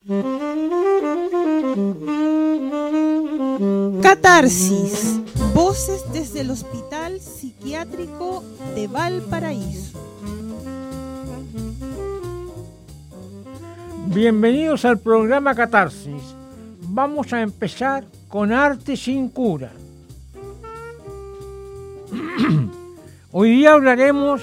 Catarsis, voces desde el Hospital Psiquiátrico de Valparaíso. Bienvenidos al programa Catarsis. Vamos a empezar con Arte sin cura. Hoy día hablaremos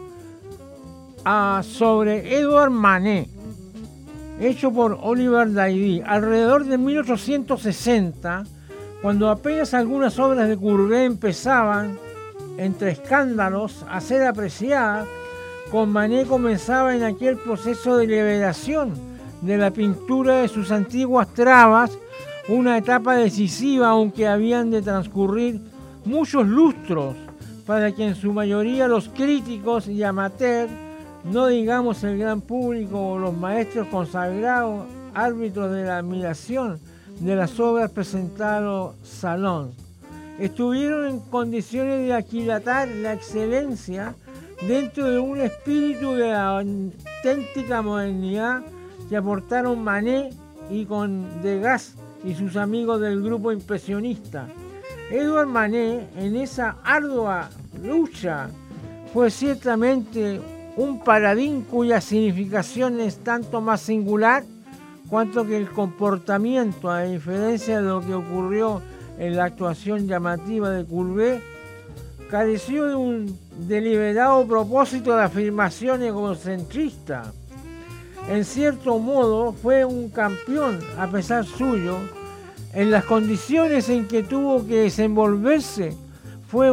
sobre Edouard Manet, hecho por Olivier Daily, alrededor de 1860, cuando apenas algunas obras de Courbet empezaban, entre escándalos, a ser apreciadas. Con Manet comenzaba en aquel proceso de liberación de la pintura de sus antiguas trabas, una etapa decisiva, aunque habían de transcurrir muchos lustros para que en su mayoría los críticos y amateurs, no digamos el gran público o los maestros consagrados, árbitros de la admiración de las obras presentadas salón, estuvieron en condiciones de aquilatar la excelencia dentro de un espíritu de la auténtica modernidad que aportaron Manet y con Degas y sus amigos del grupo impresionista. Edouard Manet, en esa ardua lucha, fue ciertamente un paladín cuya significación es tanto más singular cuanto que el comportamiento, a diferencia de lo que ocurrió en la actuación llamativa de Courbet, careció de un deliberado propósito de afirmación egocentrista. En cierto modo fue un campeón, a pesar suyo, en las condiciones en que tuvo que desenvolverse. Fue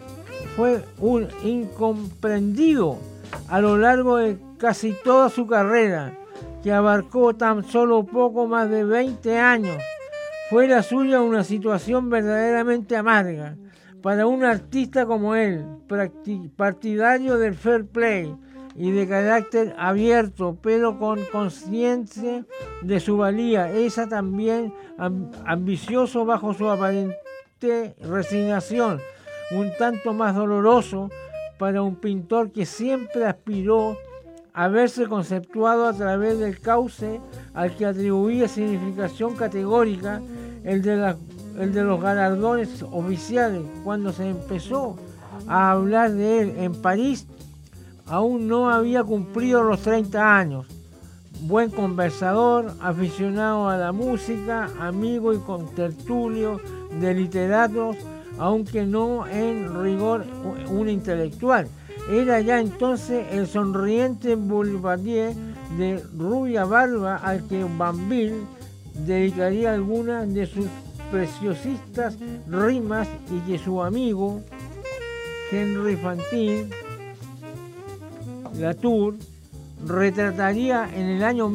un incomprendido a lo largo de casi toda su carrera, que abarcó tan solo poco más de 20 años. Fue la suya una situación verdaderamente amarga para un artista como él, partidario del fair play y de carácter abierto, pero con conciencia de su valía, esa también ambicioso bajo su aparente resignación, un tanto más doloroso para un pintor que siempre aspiró a verse conceptuado a través del cauce al que atribuía significación categórica, el de los galardones oficiales. Cuando se empezó a hablar de él en París, aún no había cumplido los 30 años. Buen conversador, aficionado a la música, amigo y contertulio de literatos, aunque no en rigor un intelectual. Era ya entonces el sonriente boulevardier de rubia barba al que Banville dedicaría algunas de sus preciosistas rimas y que su amigo Henri Fantin Latour retrataría en el año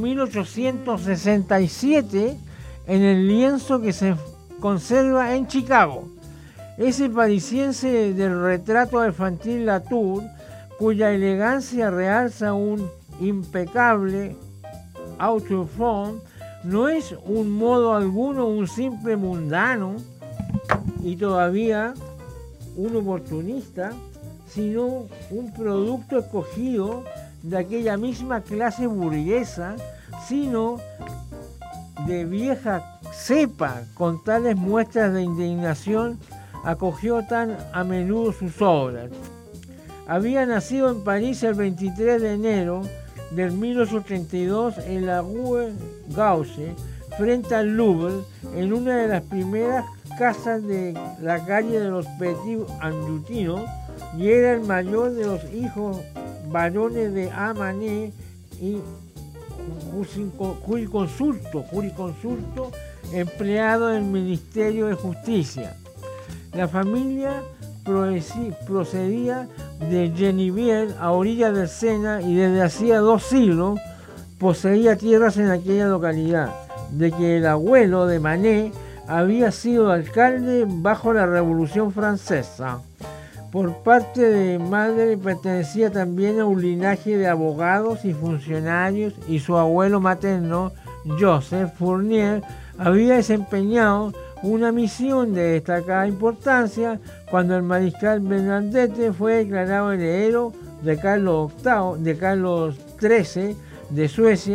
1867 en el lienzo que se conserva en Chicago. Ese parisiense del retrato de Fantin Latour, cuya elegancia realza un impecable auto-fond, no es un modo alguno un simple mundano y todavía un oportunista, sino un producto escogido de aquella misma clase burguesa, sino de vieja cepa. Con tales muestras de indignación acogió tan a menudo sus obras. Había nacido en París el 23 de enero del 1832 en la Rue Gauche, frente al Louvre, en una de las primeras casas de la calle de los Petits Angutinos, y era el mayor de los hijos varones de A. Manet y jurisconsulto, empleado del Ministerio de Justicia. La familia procedía de Genivier, a orillas del Sena, y desde hacía 2 siglos poseía tierras en aquella localidad, de que el abuelo de Manet había sido alcalde bajo la Revolución Francesa. Por parte de madre pertenecía también a un linaje de abogados y funcionarios, y su abuelo materno, Joseph Fournier, había desempeñado una misión de destacada importancia cuando el mariscal Bernadette fue declarado heredero de Carlos XIII de Suecia,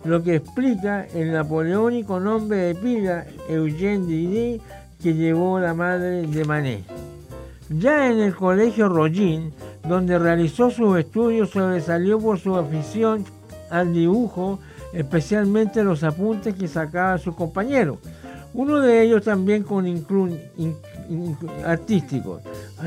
lo que explica el napoleónico nombre de pila Eugène Didier que llevó la madre de Manet. Ya en el colegio Rollin, donde realizó sus estudios, sobresalió por su afición al dibujo, especialmente los apuntes que sacaba sus compañeros. Uno de ellos también con artísticos.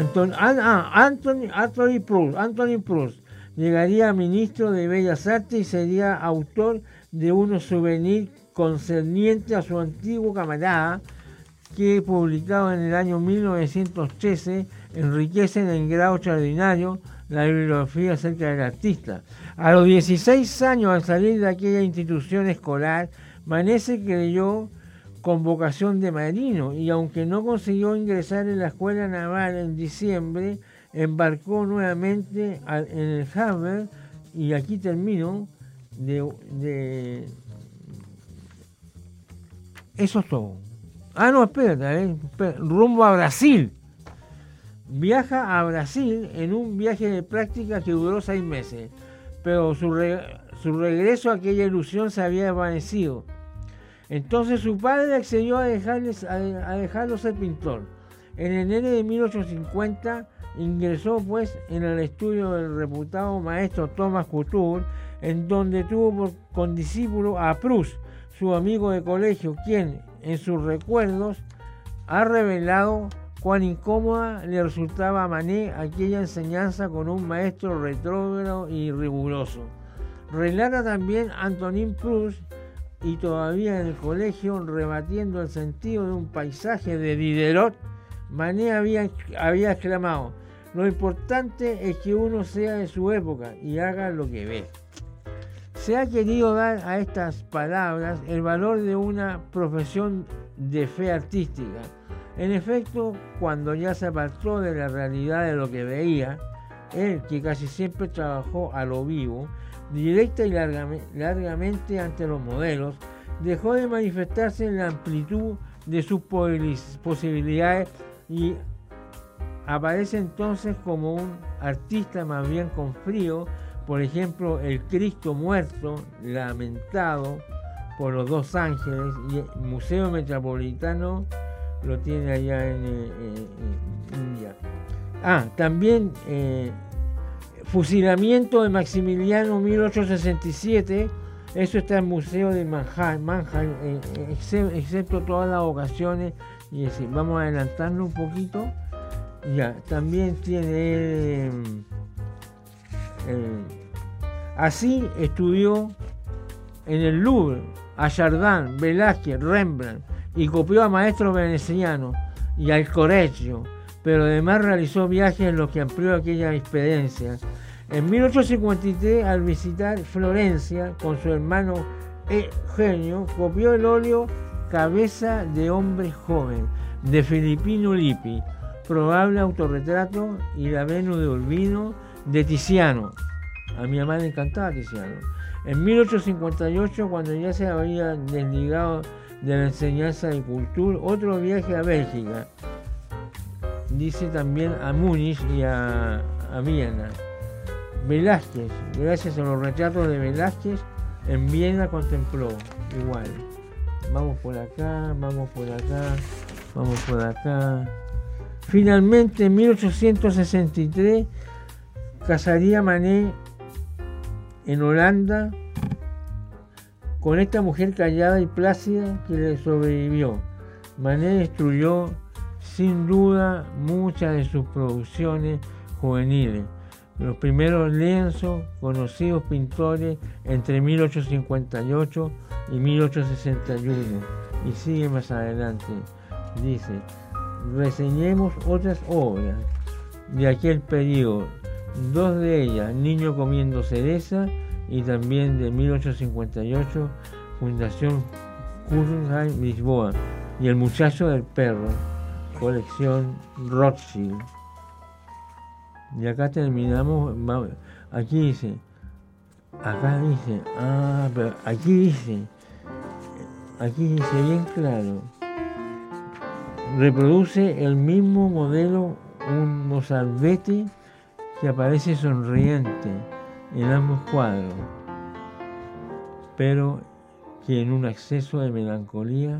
Anthony Proust llegaría a ministro de Bellas Artes y sería autor de unos souvenirs concernientes a su antiguo camarada, que publicado en el año 1913 enriquecen en grado extraordinario la bibliografía acerca del artista. A los 16 años, al salir de aquella institución escolar, Manet se creyó con vocación de marino y aunque no consiguió ingresar en la escuela naval en diciembre, embarcó nuevamente en el Havre, y aquí termino, eso es todo. Espérate, rumbo a Brasil. Viaja a Brasil en un viaje de práctica que duró 6 meses, pero su regreso a aquella ilusión se había desvanecido. Entonces su padre accedió a dejarlo ser pintor. En enero de 1850 ingresó pues en el estudio del reputado maestro Thomas Couture, en donde tuvo por condiscípulo a Proust, su amigo de colegio, quien en sus recuerdos ha revelado cuán incómoda le resultaba a Manet aquella enseñanza con un maestro retrógrado y riguroso. Relata también Antonin Proust, y todavía en el colegio, rebatiendo el sentido de un paisaje de Diderot, Manet había exclamado: lo importante es que uno sea de su época y haga lo que ve. Se ha querido dar a estas palabras el valor de una profesión de fe artística. En efecto, cuando ya se apartó de la realidad de lo que veía, él, que casi siempre trabajó a lo vivo, directa y largamente ante los modelos, dejó de manifestarse en la amplitud de sus posibilidades y aparece entonces como un artista más bien con frío. Por ejemplo, el Cristo muerto, lamentado por los dos ángeles, y el Museo Metropolitano lo tiene allá en India. También fusilamiento de Maximiliano 1867, eso está en el Museo de Manhattan, excepto todas las ocasiones, y decir, vamos a adelantarnos un poquito. También tiene así estudió en el Louvre a Chardin, Velázquez, Rembrandt, y copió a maestros venecianos y al Correggio, pero además realizó viajes en los que amplió aquella experiencia. En 1853, al visitar Florencia con su hermano Eugenio, copió el óleo Cabeza de hombre joven de Filippino Lippi, probable autorretrato, y la Venus de Urbino de Tiziano. A mi mamá le encantaba Tiziano. En 1858, cuando ya se había desligado de la enseñanza de cultura, otro viaje a Bélgica, dice también a Múnich y a Viena. Velázquez, gracias a los retratos de Velázquez, en Viena contempló igual. Vamos por acá, vamos por acá, vamos por acá. Finalmente, en 1863, casaría Manet en Holanda con esta mujer callada y plácida que le sobrevivió. Manet destruyó sin duda muchas de sus producciones juveniles. Los primeros lienzos, conocidos pintores entre 1858 y 1861. Y sigue más adelante. Dice: reseñemos otras obras de aquel periodo. Dos de ellas, Niño comiendo cereza, y también de 1858, Fundación Guggenheim, Lisboa, y El muchacho del perro, colección Rothschild. Y acá terminamos. Aquí dice, pero aquí dice bien claro: reproduce el mismo modelo un mozalbete que aparece sonriente en ambos cuadros. pero que en un exceso de melancolía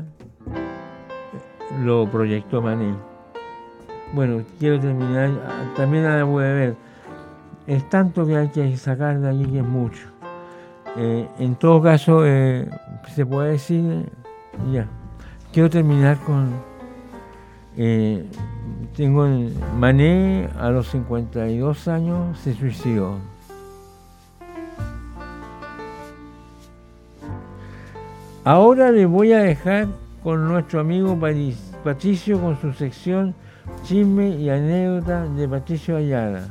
lo proyectó Manet. Bueno, quiero terminar, también ahora voy a ver, es tanto que hay que sacar de allí que es mucho. En todo caso, se puede decir, ya, quiero terminar con, tengo Manet a los 52 años se suicidó. Ahora le voy a dejar con nuestro amigo Patricio con su sección Chisme y Anécdota de Patricio Ayala.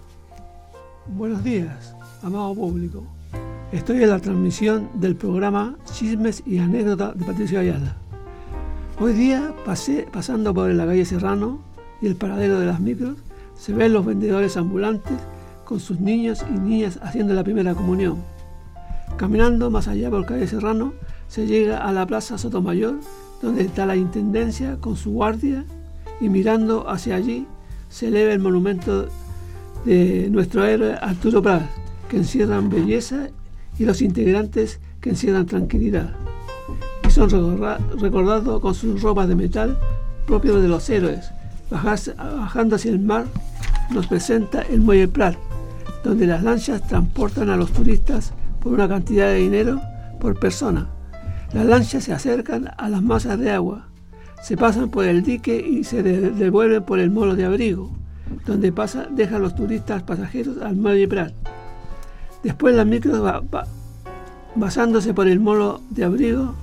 Buenos días, amado público. Estoy en la transmisión del programa Chismes y Anécdotas de Patricio Ayala. Hoy día, pasando por la calle Serrano y el paradero de las micros, se ven los vendedores ambulantes con sus niños y niñas haciendo la primera comunión. Caminando más allá por calle Serrano, se llega a la Plaza Sotomayor, donde está la Intendencia con su guardia, y mirando hacia allí se eleva el monumento de nuestro héroe Arturo Prat, que encierran belleza, y los integrantes que encierran tranquilidad. Y son recordados con sus ropas de metal propios de los héroes. Bajando hacia el mar nos presenta el Muelle Prat, donde las lanchas transportan a los turistas por una cantidad de dinero por persona. Las lanchas se acercan a las masas de agua, se pasan por el dique y se devuelven por el molo de abrigo, donde dejan los turistas pasajeros al Muelle Prat. Después las micros basándose por el molo de abrigo,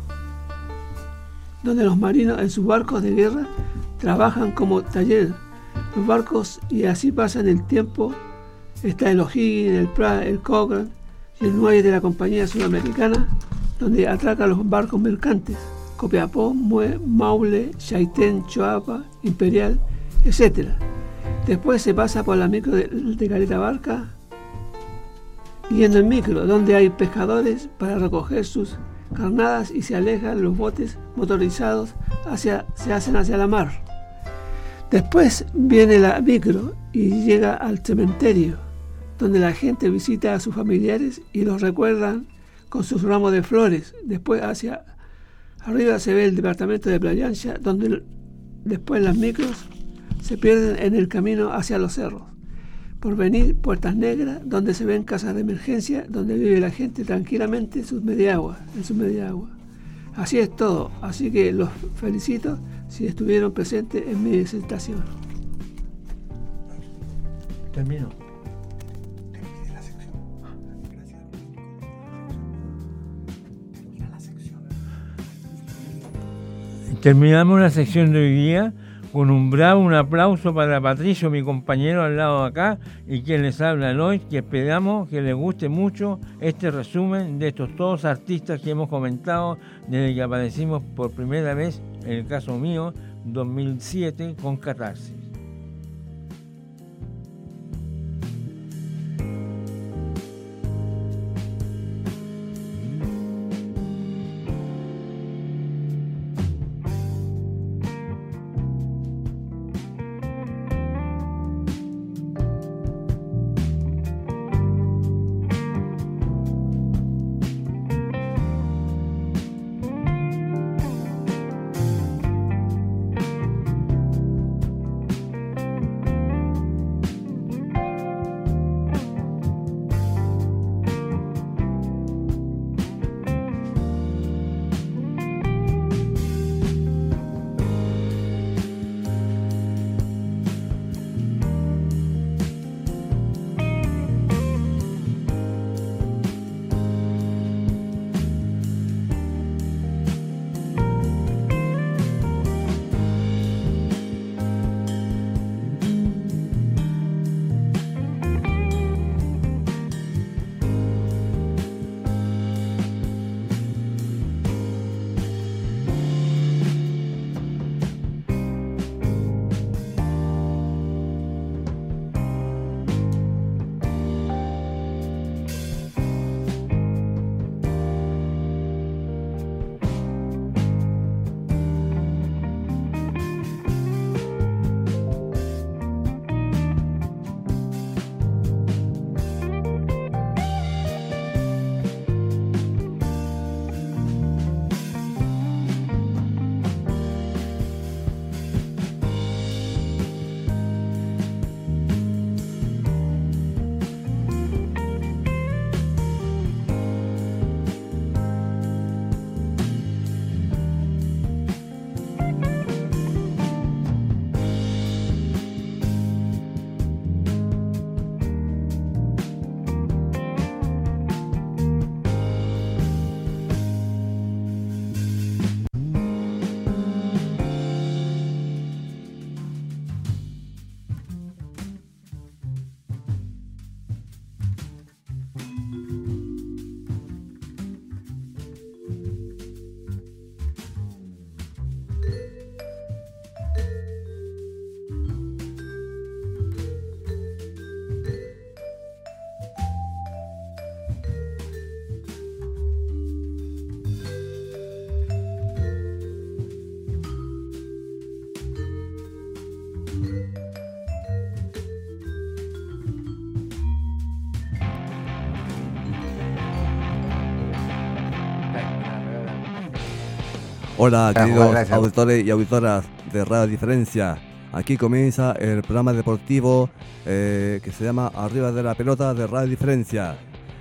donde los marinos en sus barcos de guerra trabajan como taller los barcos, y así pasan el tiempo. Está el O'Higgins, el Prat, el Cochrane y el muelle de la Compañía Sudamericana, donde atracan los barcos mercantes, Copiapó, Maule, Chaitén, Choapa, Imperial, etc. Después se pasa por la micro de Caleta Barca, yendo en micro, donde hay pescadores para recoger sus carnadas, y se alejan los botes motorizados, se hacen hacia la mar. Después viene la micro y llega al cementerio, donde la gente visita a sus familiares y los recuerdan con sus ramos de flores. Después hacia arriba se ve el departamento de Playa Ancha, donde después las micros se pierden en el camino hacia los cerros. Por venir Puertas Negras, donde se ven casas de emergencia, donde vive la gente tranquilamente en su media agua. Así es todo, así que los felicito si estuvieron presentes en mi disertación. Termino. Terminamos la sección de hoy día con un aplauso para Patricio, mi compañero al lado de acá, y quien les habla hoy, que esperamos que les guste mucho este resumen de estos todos artistas que hemos comentado desde que aparecimos por primera vez, en el caso mío, 2007, con Catarsis. Hola, queridos auditores y auditoras de Radio Diferencia. Aquí comienza el programa deportivo que se llama Arriba de la Pelota de Radio Diferencia.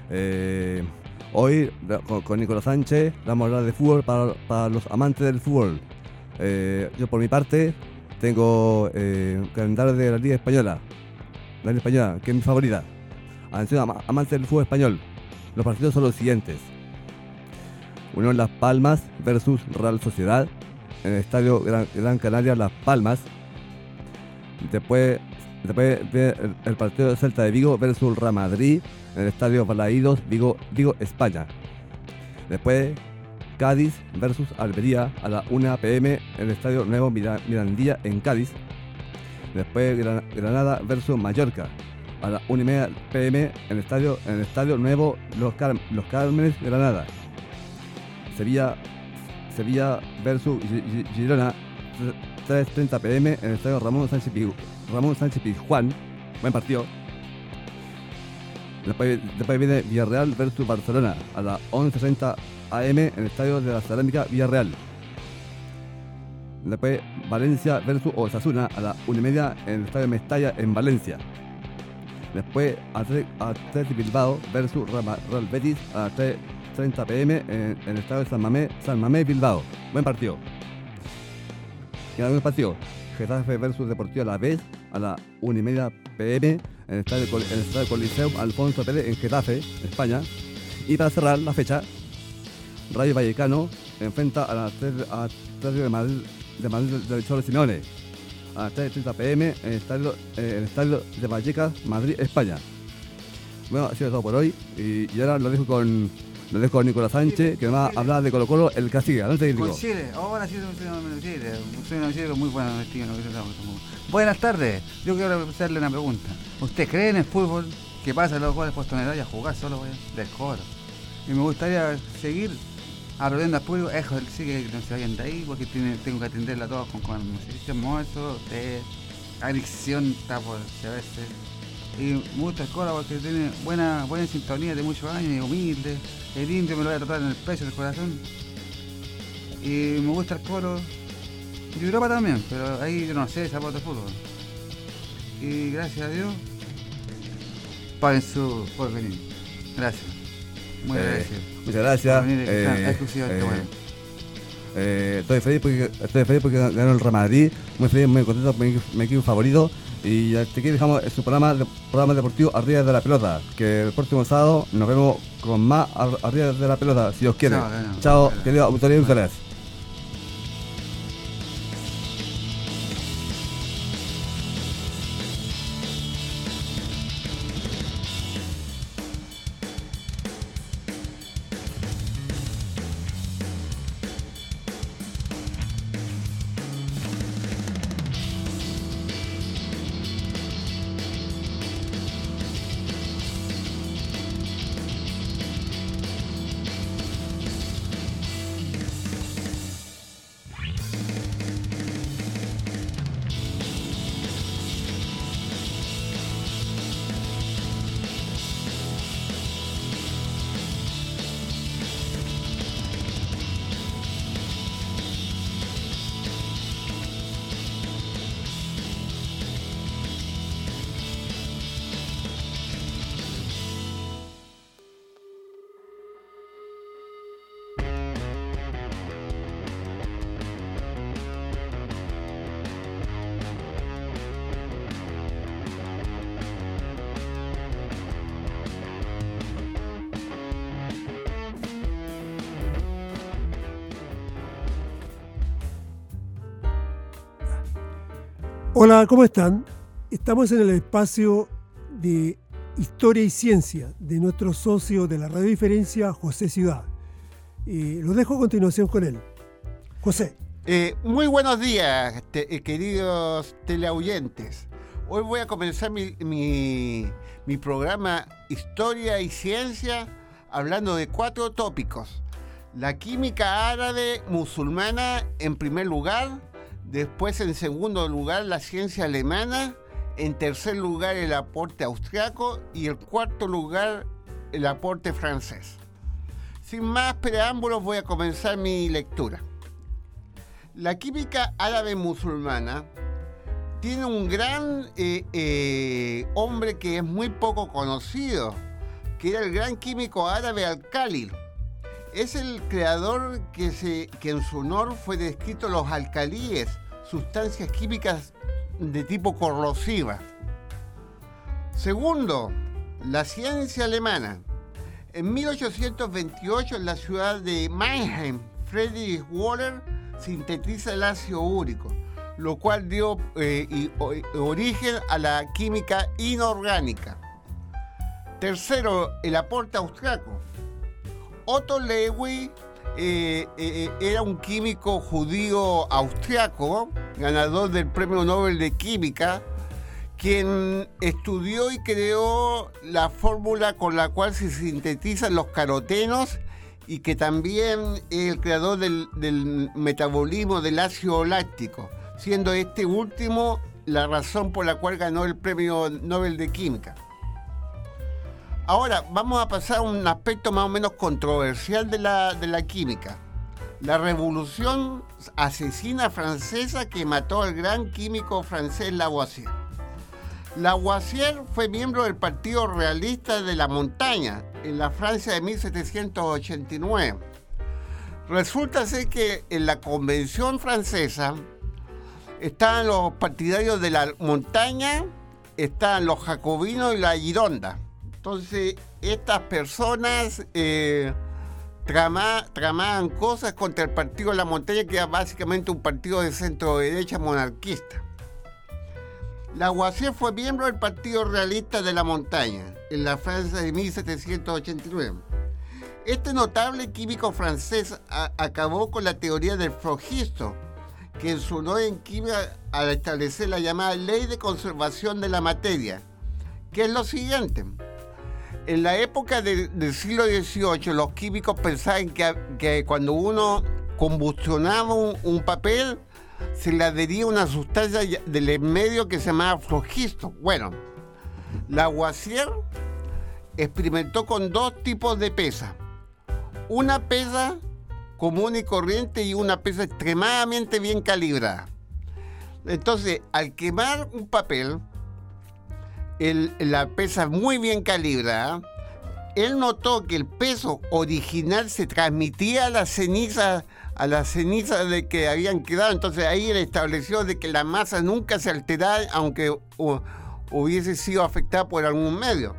Hoy, con Nicolás Sánchez, vamos a hablar de fútbol para los amantes del fútbol. Yo, por mi parte, tengo calendario de la Liga Española. La Liga Española, que es mi favorita. Atención, amantes del fútbol español. Los partidos son los siguientes. Unión Las Palmas versus Real Sociedad en el Estadio Gran Canaria Las Palmas. Después viene el partido de Celta de Vigo versus Real Madrid en el Estadio Balaídos, Vigo, España. Después Cádiz versus Almería a las 1 p.m. en el Estadio Nuevo Mirandilla en Cádiz. Después Granada versus Mallorca a las 1:30 p.m. en el Estadio Nuevo Los Cármenes, Granada. Sevilla versus Girona, 3:30 p.m. en el Estadio Ramón Sánchez Pizjuán. Buen partido. Después viene Villarreal versus Barcelona a las 11:30 a.m. en el Estadio de la Cerámica Villarreal. Después Valencia versus Osasuna a las 1:30 en el Estadio Mestalla en Valencia. Después Athletic Bilbao versus Real Betis a las 3:30 p.m. en el Estadio de San Mamés Bilbao. Buen partido. Y algún partido, Getafe versus Deportivo Alavés a las 1:30 p.m. en el Estadio Coliseum Alfonso Pérez en Getafe, España. Y para cerrar la fecha, Rayo Vallecano enfrenta a las 3 de Madrid del Cholo Simeone a las 3:30 p.m. en el estadio de Vallecas, Madrid, España. Bueno, ha sido todo por hoy y ahora lo dejo con Nicolás Sánchez, que me va a hablar de Colo Colo, el Castiga. ¿Dónde te con Chile, ahora sí soy un Chile muy bueno. Buenas tardes, yo quiero hacerle una pregunta. ¿Usted cree en el fútbol que pasa los jugadores puestos en edad y a jugar solo, del coro? Y me gustaría seguir aplaudiendo al público, sí que no se vayan de ahí, porque tengo que atenderla a todos con almuerzo, adicción, tapo, a veces. Y me gusta el Colo porque tiene buena sintonía de muchos años, y humilde. El indio me lo voy a tratar en el pecho del corazón. Y me gusta el Colo. Y Europa también, pero ahí yo no sé, zapato de fútbol. Y gracias a Dios, paguen su porvenir. Gracias. Muy agradecido. Muchas gracias. Estoy feliz porque ganó el Real Madrid. Muy feliz, muy contento por mi equipo favorito. Y aquí dejamos su programa deportivo Arriba de la Pelota. Que el próximo sábado nos vemos con más Arriba de la Pelota, si Dios quiere. Chao, queridos autoridades y ustedes. Hola, ¿cómo están? Estamos en el espacio de Historia y Ciencia de nuestro socio de la Radio Diferencia, José Ciudad. Lo dejo a continuación con él. José. Muy buenos días, queridos teleoyentes. Hoy voy a comenzar mi programa Historia y Ciencia hablando de 4 tópicos. La química árabe musulmana en primer lugar. Después, en segundo lugar, la ciencia alemana. En tercer lugar, el aporte austriaco. Y en cuarto lugar, el aporte francés. Sin más preámbulos, voy a comenzar mi lectura. La química árabe musulmana tiene un gran hombre que es muy poco conocido, que era el gran químico árabe Al-Khalil. Es el creador que en su honor fue descrito los alcalíes, sustancias químicas de tipo corrosiva. Segundo, la ciencia alemana. En 1828, en la ciudad de Mannheim, Friedrich Wöhler sintetiza el ácido úrico, lo cual dio origen a la química inorgánica. Tercero, el aporte austriaco. Otto Lewis era un químico judío austriaco, ganador del Premio Nobel de Química, quien estudió y creó la fórmula con la cual se sintetizan los carotenos y que también es el creador del metabolismo del ácido láctico, siendo este último la razón por la cual ganó el Premio Nobel de Química. Ahora vamos a pasar a un aspecto más o menos controversial de la química. La revolución asesina francesa que mató al gran químico francés Lavoisier. Lavoisier fue miembro del Partido Realista de la Montaña en la Francia de 1789. Resulta ser que en la Convención francesa estaban los partidarios de la Montaña, estaban los jacobinos y la Gironda. Entonces, estas personas tramaban cosas contra el Partido de la Montaña, que era básicamente un partido de centro-derecha monarquista. Lavoisier fue miembro del Partido Realista de la Montaña en la Francia de 1789. Este notable químico francés acabó con la teoría del flogisto, que en su honor en química al establecer la llamada ley de conservación de la materia, que es lo siguiente. En la época del siglo XVIII, los químicos pensaban que cuando uno combustionaba un papel, se le adhería una sustancia del medio que se llamaba flogisto. Bueno, Lavoisier experimentó con dos tipos de pesa. Una pesa común y corriente y una pesa extremadamente bien calibrada. Entonces, al quemar un papel, la pesa muy bien calibrada, él notó que el peso original se transmitía a las cenizas de que habían quedado. Entonces ahí él estableció de que la masa nunca se alteraba aunque hubiese sido afectada por algún medio.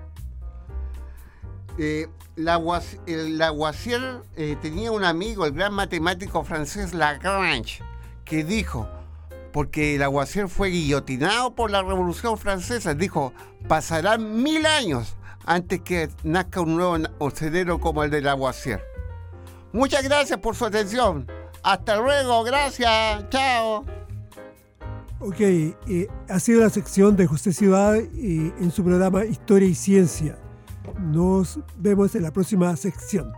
Lavoisier tenía un amigo, el gran matemático francés Lagrange, que dijo, porque Lavoisier fue guillotinado por la Revolución Francesa, dijo, pasarán 1000 años antes que nazca un nuevo cerebro como el de Lavoisier. Muchas gracias por su atención. Hasta luego, gracias, chao. Ok, ha sido la sección de José Ciudad en su programa Historia y Ciencia. Nos vemos en la próxima sección.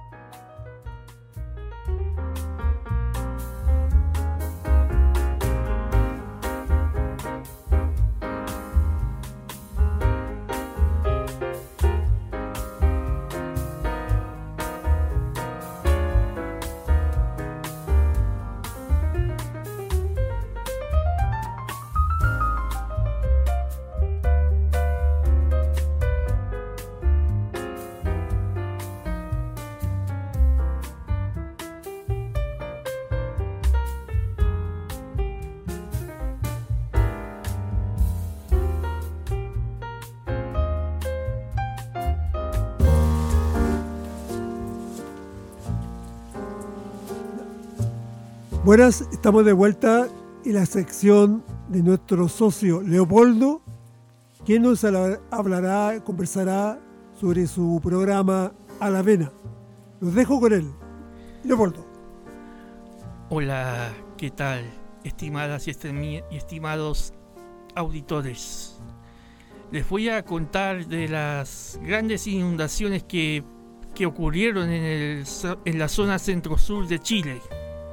Buenas, estamos de vuelta en la sección de nuestro socio Leopoldo, quien nos conversará sobre su programa A la Vena. Los dejo con él. Leopoldo. Hola, ¿qué tal? Estimadas y estimados auditores. Les voy a contar de las grandes inundaciones que ocurrieron en la zona centro-sur de Chile.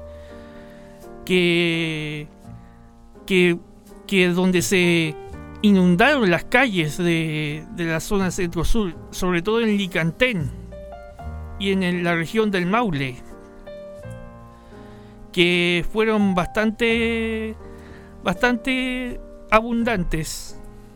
Que donde se inundaron las calles de la zona centro-sur, sobre todo en Licantén y en la región del Maule. que fueron bastante abundantes.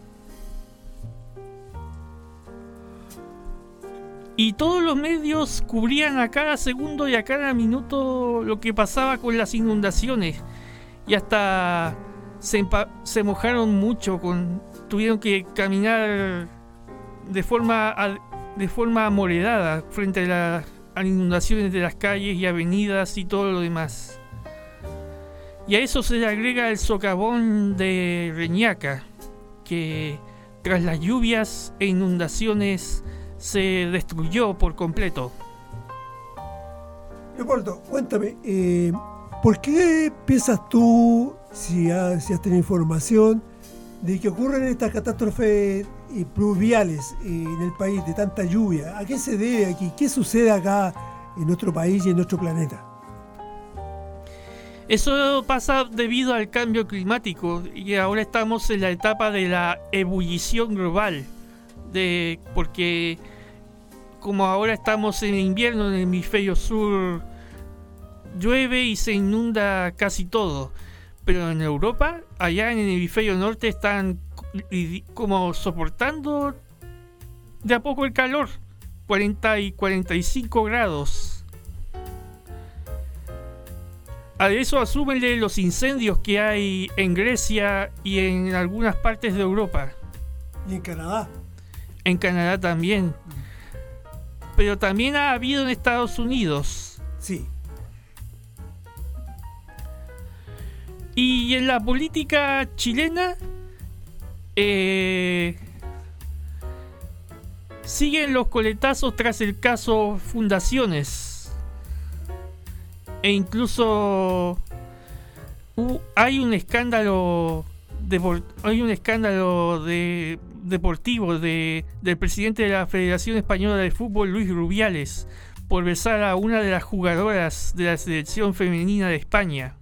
Y todos los medios cubrían a cada segundo y a cada minuto lo que pasaba con las inundaciones. Y hasta se mojaron mucho, tuvieron que caminar de forma amoredada frente a las inundaciones de las calles y avenidas y todo lo demás. Y a eso se le agrega el socavón de Reñaca, que tras las lluvias e inundaciones se destruyó por completo. Leopoldo, cuéntame, ¿por qué piensas tú, si has tenido información, de que ocurren estas catástrofes pluviales en el país de tanta lluvia? ¿A qué se debe aquí? ¿Qué sucede acá en nuestro país y en nuestro planeta? Eso pasa debido al cambio climático, y ahora estamos en la etapa de la ebullición global, porque como ahora estamos en invierno en el hemisferio sur, llueve y se inunda casi todo, pero en Europa, allá en el hemisferio norte, están como soportando de a poco el calor, 40 y 45 grados. A eso asúmenle los incendios que hay en Grecia y en algunas partes de Europa. ¿Y en Canadá? En Canadá también. Pero también ha habido en Estados Unidos. Sí. Y en la política chilena siguen los coletazos tras el caso Fundaciones. E incluso hay un escándalo deportivo del presidente de la Federación Española de Fútbol, Luis Rubiales, por besar a una de las jugadoras de la selección femenina de España.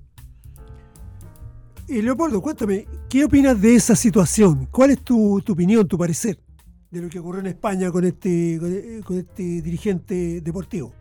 Leopoldo, cuéntame, ¿qué opinas de esa situación? ¿Cuál es tu opinión, tu parecer de lo que ocurrió en España con este dirigente deportivo?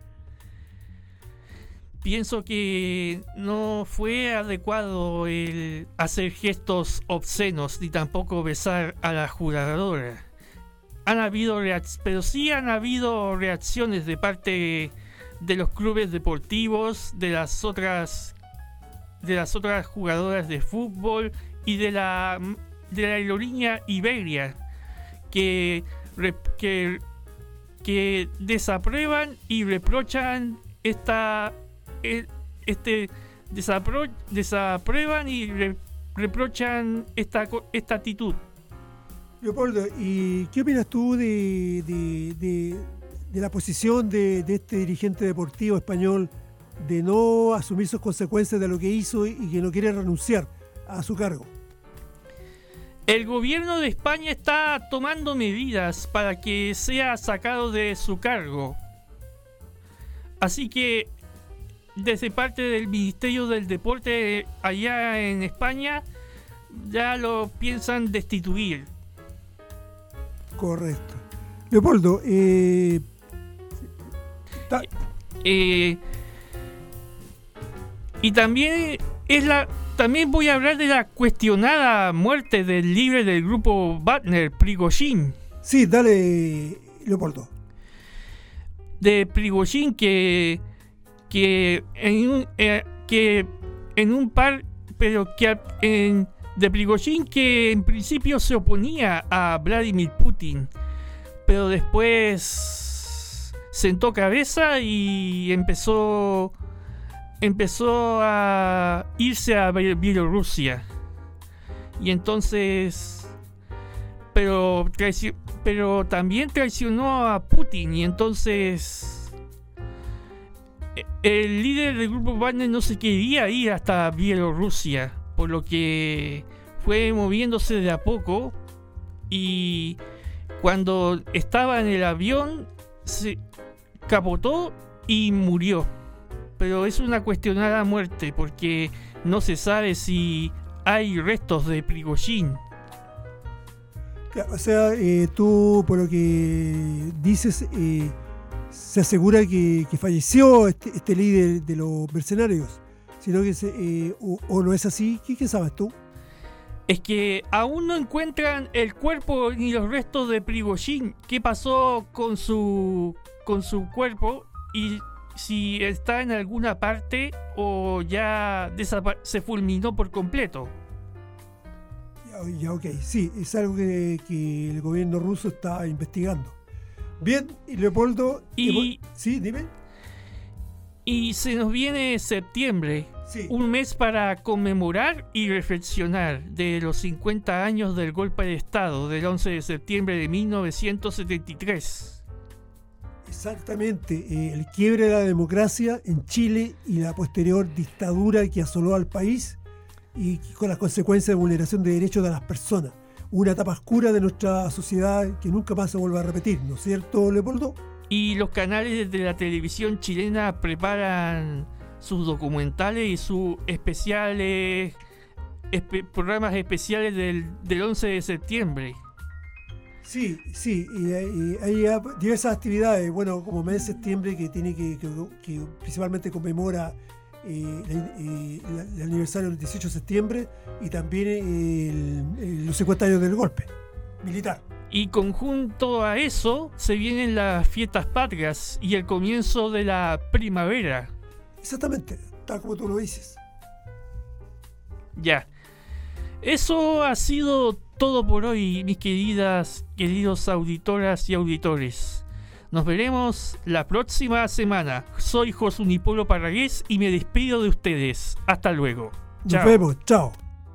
Pienso que no fue adecuado el hacer gestos obscenos ni tampoco besar a la jugadora. Pero sí han habido reacciones de parte de los clubes deportivos, de las otras jugadoras de fútbol y de la aerolínea Iberia, que desaprueban y reprochan desaprueban y reprochan esta actitud. Leopoldo, ¿y qué opinas tú de la posición de este dirigente deportivo español de no asumir sus consecuencias de lo que hizo y que no quiere renunciar a su cargo? El gobierno de España está tomando medidas para que sea sacado de su cargo. Así que desde parte del Ministerio del Deporte allá en España ya lo piensan destituir. Correcto. Leopoldo, y también voy a hablar de la cuestionada muerte del líder del grupo Wagner, Prigozhin. Sí, dale, Leopoldo. De Prigozhin de Prigozhin, que en principio se oponía a Vladimir Putin, pero después sentó cabeza y empezó a irse a Bielorrusia. Y entonces pero también traicionó a Putin, y entonces el líder del grupo Wagner no se quería ir hasta Bielorrusia, por lo que fue moviéndose de a poco, y cuando estaba en el avión se capotó y murió. Pero es una cuestionada muerte, porque no se sabe si hay restos de Prigozhin. O sea, tú, por lo que dices, se asegura que falleció este líder de los mercenarios. sino que o no es así. ¿Qué sabes tú? Es que aún no encuentran el cuerpo ni los restos de Prigozhin. ¿Qué pasó con su cuerpo? Y si está en alguna parte o ya se fulminó por completo. Ya, ok. Sí, es algo que el gobierno ruso está investigando. Bien, y Leopoldo... Sí, dime. Y se nos viene septiembre. Sí. Un mes para conmemorar y reflexionar de los 50 años del golpe de Estado del 11 de septiembre de 1973. Exactamente, el quiebre de la democracia en Chile y la posterior dictadura que asoló al país y con las consecuencias de vulneración de derechos de las personas. Una etapa oscura de nuestra sociedad que nunca más se vuelve a repetir, ¿no es cierto, Leopoldo? Y los canales de la televisión chilena preparan sus documentales y sus especiales, programas especiales del 11 de septiembre. Sí, y hay diversas actividades, bueno, como mes de septiembre que tiene que principalmente conmemora el aniversario del 18 de septiembre y también los 50 años del golpe militar. Y conjunto a eso se vienen las fiestas patrias y el comienzo de la primavera. Exactamente, tal como tú lo dices. Ya. Eso ha sido todo por hoy, mis queridos auditoras y auditores. Nos veremos la próxima semana. Soy José Unipolo Parragués y me despido de ustedes. Hasta luego. Nos vemos, chao.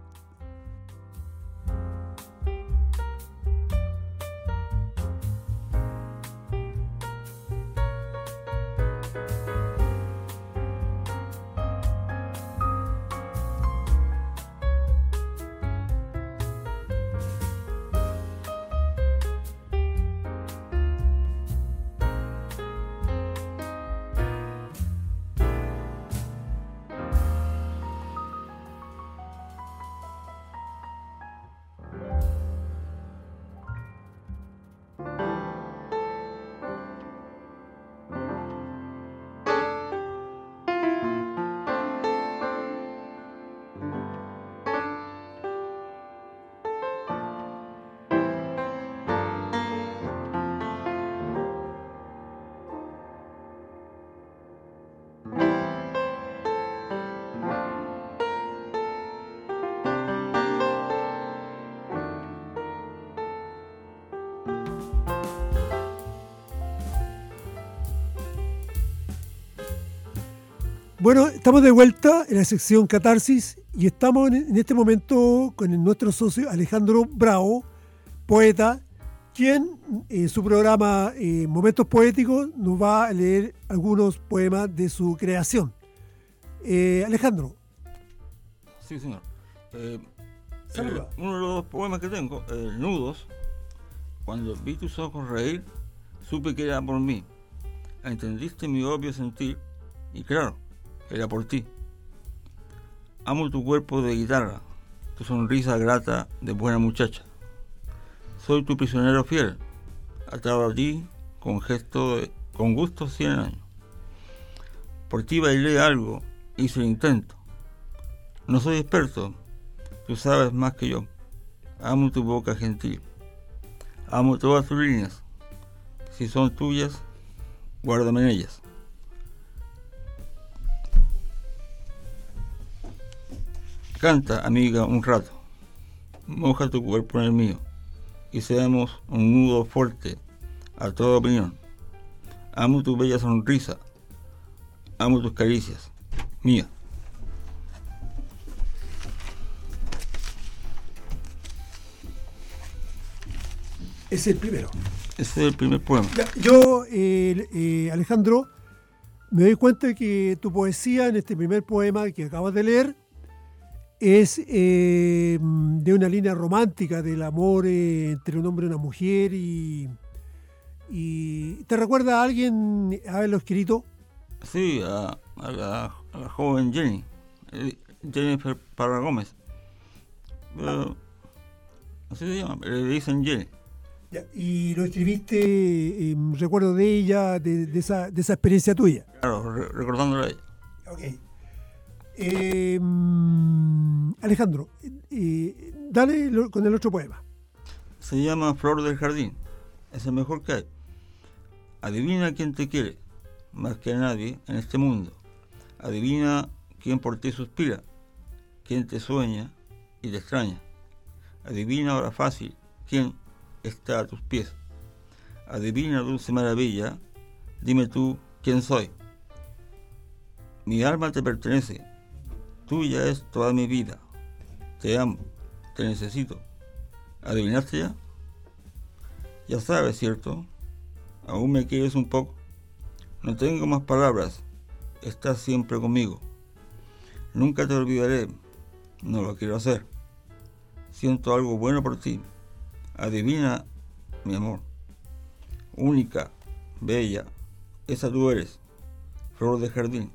Bueno, estamos de vuelta en la sección Catarsis y estamos en este momento con nuestro socio Alejandro Bravo, poeta, quien en su programa Momentos Poéticos nos va a leer algunos poemas de su creación. Alejandro. Sí, señor. Saluda. Uno de los poemas que tengo, Nudos. Cuando vi tus ojos reír, supe que era por mí. Entendiste mi obvio sentir y claro, era por ti. Amo tu cuerpo de guitarra, tu sonrisa grata de buena muchacha. Soy tu prisionero fiel, atado a ti con gusto 100 años. Por ti bailé algo, hice el intento. No soy experto, tú sabes más que yo. Amo tu boca gentil. Amo todas tus líneas. Si son tuyas, guárdame en ellas. Canta, amiga, un rato. Moja tu cuerpo en el mío y seamos un nudo fuerte a toda opinión. Amo tu bella sonrisa. Amo tus caricias. Mía. Es el primero. Ese es el primer poema. Yo, Alejandro, me doy cuenta de que tu poesía en este primer poema que acabas de leer es de una línea romántica del amor entre un hombre y una mujer y ¿te recuerda a alguien haberlo escrito? Sí, a la joven Jennifer Parra Gómez. Así se llama, le dicen Jenny. Y lo escribiste en recuerdo de ella, de esa experiencia tuya. Claro, recordándola a ella. Ok. Alejandro, dale con el otro poema. Se llama Flor del Jardín. Es el mejor que hay. Adivina quién te quiere, más que a nadie en este mundo. Adivina quién por ti suspira, quién te sueña y te extraña. Adivina ahora fácil quién está a tus pies. Adivina, dulce maravilla, dime tú quién soy. Mi alma te pertenece, tuya es toda mi vida. Te amo, te necesito. ¿Adivinaste ya? Ya sabes, ¿cierto? ¿Aún me quieres un poco? No tengo más palabras, estás siempre conmigo. Nunca te olvidaré, no lo quiero hacer. Siento algo bueno por ti. Adivina, mi amor. Única, bella, esa tú eres, flor de jardín.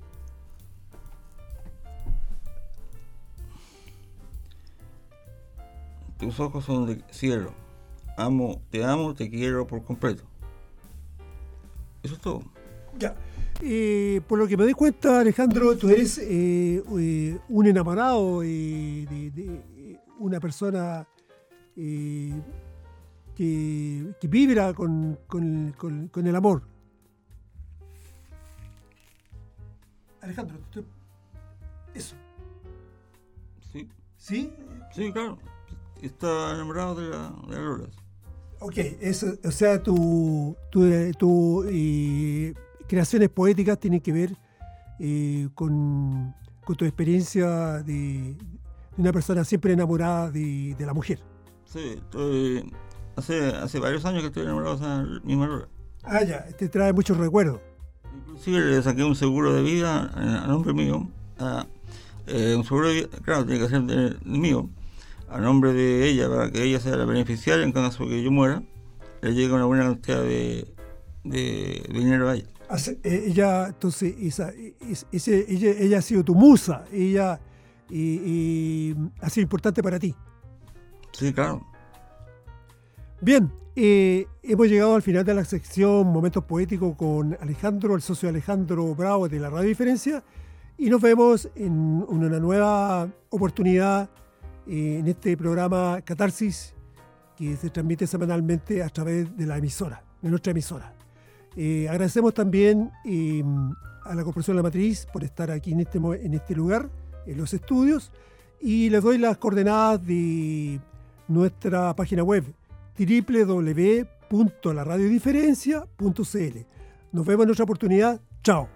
Tus ojos son de cielo. Amo, te quiero por completo. Eso es todo. Ya. Por lo que me doy cuenta, Alejandro, tú eres un enamorado de una persona que vibra con el amor. Alejandro, eso. Sí. ¿Sí? Sí, claro. Está enamorado de la Lola. Ok, eso, o sea, tu creaciones poéticas tienen que ver con tu experiencia de una persona siempre enamorada de la mujer. Sí, hace varios años que estoy enamorado de esa misma Lola. Ah, ya, te trae muchos recuerdos. Inclusive le saqué un seguro de vida a nombre mío. Un seguro de vida, claro, tiene que ser de mío, a nombre de ella, para que ella sea la beneficiaria en caso que yo muera. Le llegue una buena cantidad de dinero a ella. Ella, entonces, ella ha sido tu musa, ella ha sido importante para ti. Sí, claro. Bien, hemos llegado al final de la sección Momentos Poéticos con Alejandro, el socio Alejandro Bravo de la Radio Diferencia, y nos vemos en una nueva oportunidad en este programa Catarsis, que se transmite semanalmente a través de la emisora, de nuestra emisora. Agradecemos también a la Corporación La Matriz por estar aquí en este lugar, en los estudios, y les doy las coordenadas de nuestra página web www.laradiodiferencia.cl. Nos vemos en otra oportunidad. Chao.